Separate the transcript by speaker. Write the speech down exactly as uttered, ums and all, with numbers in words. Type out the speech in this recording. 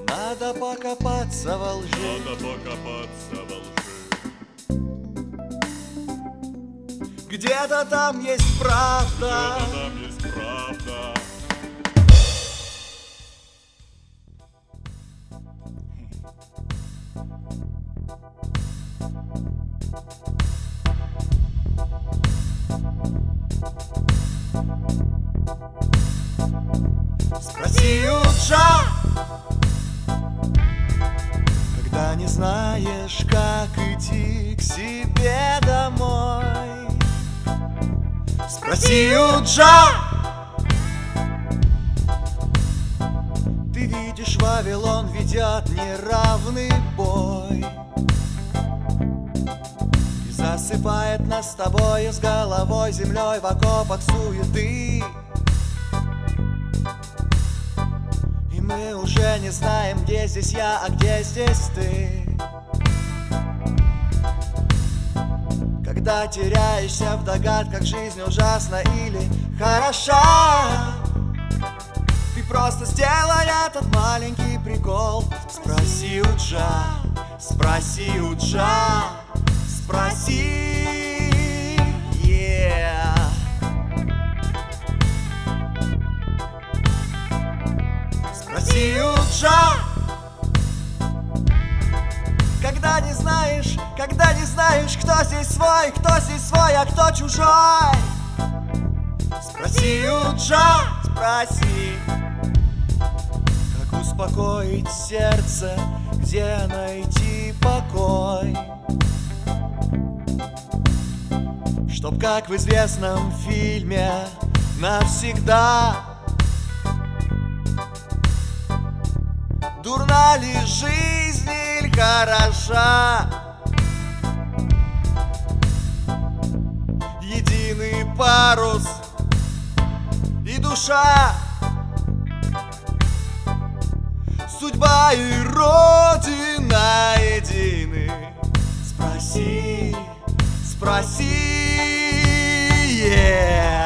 Speaker 1: Надо покопаться во лжи.
Speaker 2: Надо покопаться во лжи.
Speaker 1: Где-то там есть правда.
Speaker 2: Где-то там есть правда.
Speaker 1: Спроси у Джа, когда не знаешь, как идти к себе домой. Спроси у Джа. Ты видишь, Вавилон ведет неравный бой и засыпает нас с тобой с головой землей в окопах суеты. И мы уже не знаем, где здесь я, а где здесь ты. Когда теряешься в догадках, жизнь ужасна или хороша, ты просто сделай этот маленький прикол. Спроси у Джа, спроси у Джа, спроси, yeah. Спроси у Джа. Когда не знаешь, когда не знаешь, кто здесь свой, кто здесь свой, а кто чужой. Спроси у Джа, спроси, как успокоить сердце, где найти покой, чтоб, как в известном фильме, навсегда. Дурна ли жизнь или хороша? Единый парус и душа, судьба и родина едины. Спроси, спроси, yeah.